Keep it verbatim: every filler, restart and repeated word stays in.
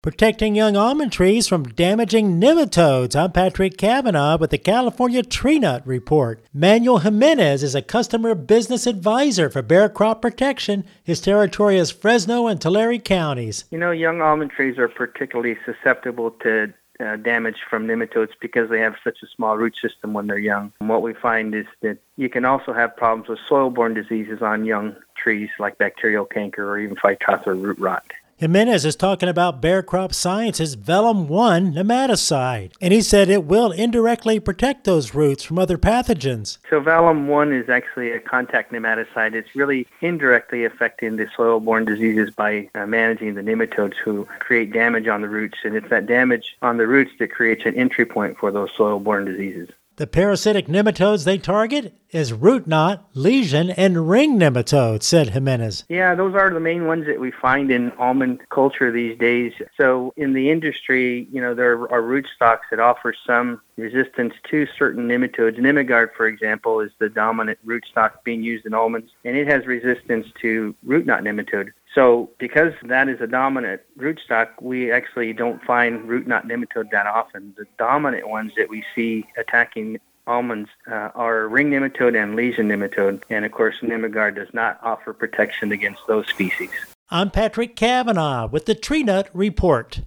protecting young almond trees from damaging nematodes. I'm Patrick Cavanaugh with the California Tree Nut Report. Manuel Jimenez is a customer business advisor for Bear Crop Protection. His territory is Fresno and Tulare counties. You know, young almond trees are particularly susceptible to Uh, damage from nematodes because they have such a small root system when they're young. And what we find is that you can also have problems with soil-borne diseases on young trees like bacterial canker or even phytophthora root rot. Jimenez is talking about Bear Crop Science's Velum one nematicide, and he said it will indirectly protect those roots from other pathogens. So Velum one is actually a contact nematicide. It's really indirectly affecting the soil-borne diseases by uh, managing the nematodes who create damage on the roots, and it's that damage on the roots that creates an entry point for those soil-borne diseases. The parasitic nematodes they target is root knot, lesion, and ring nematodes, said Jimenez. Yeah, those are the main ones that we find in almond culture these days. So in the industry, you know, there are rootstocks that offer some resistance to certain nematodes. Nemigard, for example, is the dominant rootstock being used in almonds, and it has resistance to root knot nematode. So because that is a dominant rootstock, we actually don't find root knot nematode that often. The dominant ones that we see attacking almonds uh, are ring nematode and lesion nematode. And of course, Nemigard does not offer protection against those species. I'm Patrick Cavanaugh with the Tree Nut Report.